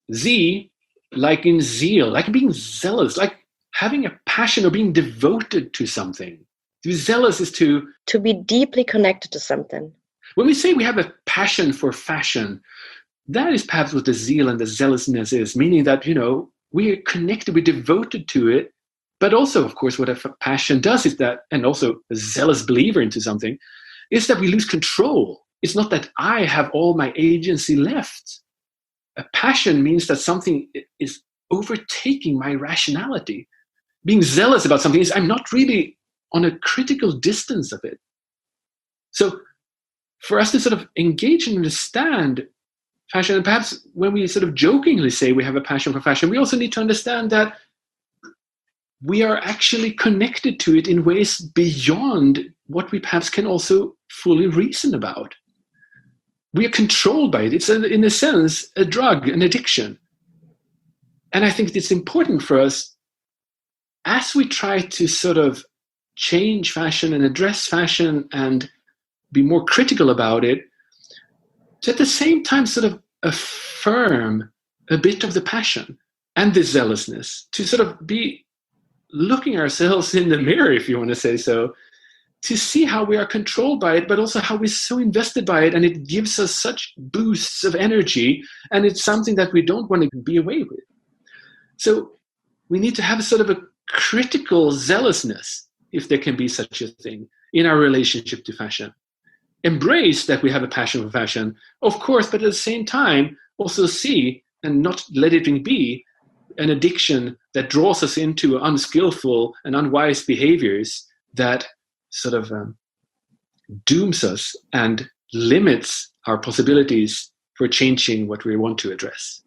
Z, like in zeal, like being zealous, like having a passion or being devoted to something. To be zealous is to be deeply connected to something. When we say we have a passion for fashion, that is perhaps what the zeal and the zealousness is, meaning that, we are connected, we're devoted to it. But also, of course, what a passion does is that, and also a zealous believer into something, is that we lose control. It's not that I have all my agency left. A passion means that something is overtaking my rationality. Being zealous about something is I'm not really on a critical distance of it. So for us to sort of engage and understand fashion, and perhaps when we sort of jokingly say we have a passion for fashion, we also need to understand that we are actually connected to it in ways beyond what we perhaps can also fully reason about. We are controlled by it. It's, in a sense, a drug, an addiction. And I think it's important for us, as we try to sort of change fashion and address fashion and be more critical about it, to at the same time sort of affirm a bit of the passion and the zealousness, to sort of be looking ourselves in the mirror, if you want to say so, to see how we are controlled by it, but also how we're so invested by it, and it gives us such boosts of energy, and it's something that we don't want to be away with. So we need to have sort of a critical zealousness, if there can be such a thing, in our relationship to fashion. Embrace that we have a passion for fashion, of course, but at the same time, also see and not let it be an addiction that draws us into unskillful and unwise behaviors that sort of dooms us and limits our possibilities for changing what we want to address.